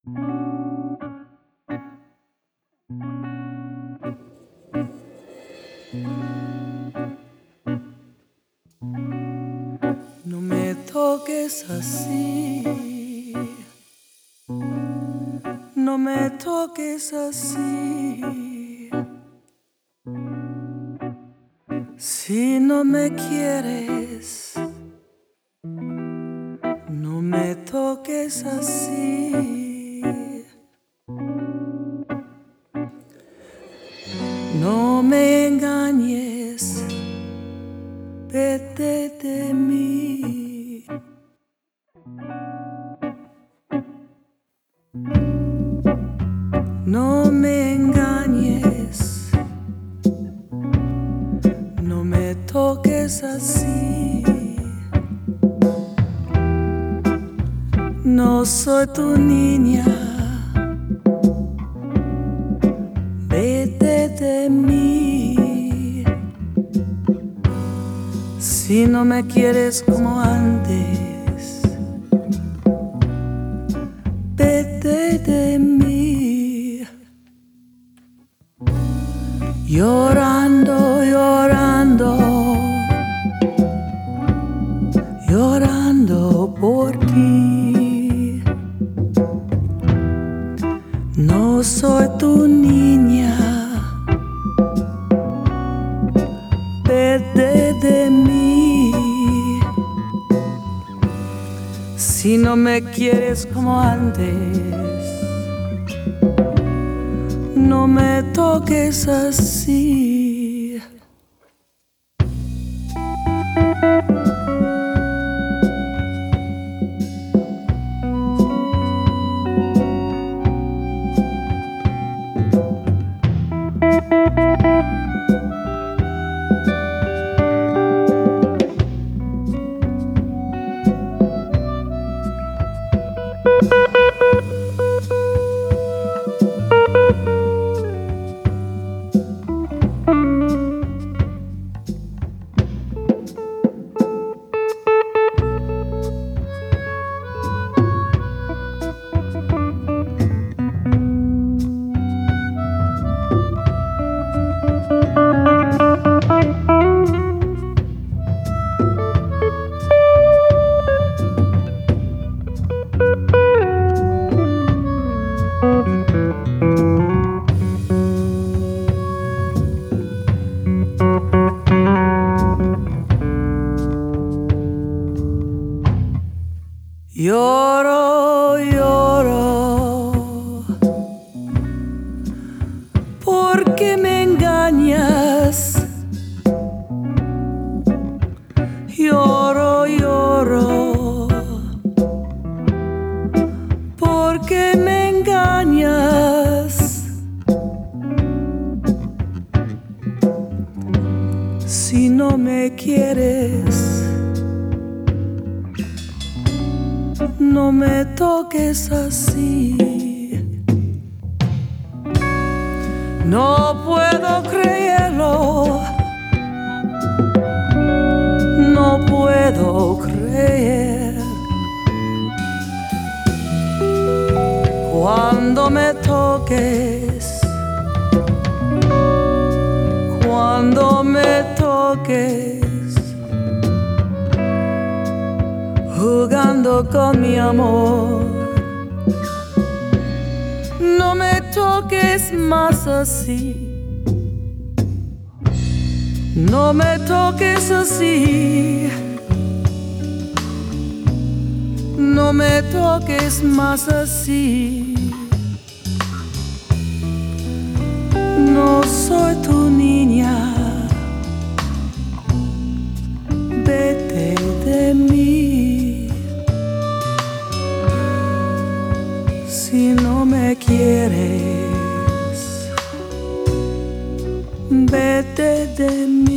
No me toques así, no me toques así. Si no me quieres, no me toques así. No me engañes, vete de mí. No me engañes, no me toques así. No soy tu niña, vete de mí. Si no me quieres como antes, vete de mí. Llorando, llorando, llorando por ti. No soy tu niña, vete de mí. Si no me quieres como antes, no me toques así. Lloro, lloro, porque me engañas. Lloro, lloro, porque me engañas. Si no me quieres, no me toques así. No puedo creerlo, no puedo creer. Cuando me toques, cuando me toques, jugando con mi amor. No me toques más así, no me toques así, no me toques más así. No soy tu niña, vete de mí. Si no me quieres, vete de mí.